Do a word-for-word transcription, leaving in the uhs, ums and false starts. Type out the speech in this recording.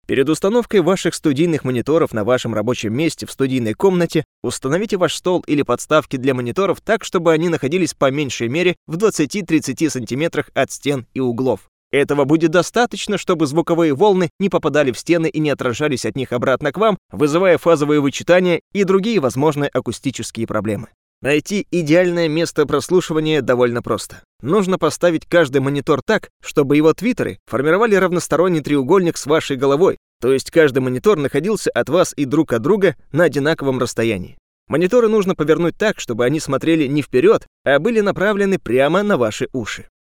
Перед установкой ваших студийных мониторов на вашем рабочем месте в студийной комнате установите ваш стол или подставки для мониторов так, чтобы они находились по меньшей мере в двадцати-тридцати сантиметрах от стен и углов. Этого будет достаточно, чтобы звуковые волны не попадали в стены и не отражались от них обратно к вам, вызывая фазовые вычитания и другие возможные акустические проблемы. Найти идеальное место прослушивания довольно просто. Нужно поставить каждый монитор так, чтобы его твиттеры формировали равносторонний треугольник с вашей головой, то есть каждый монитор находился от вас и друг от друга на одинаковом расстоянии. Мониторы нужно повернуть так, чтобы они смотрели не вперед, а были направлены прямо на ваши уши.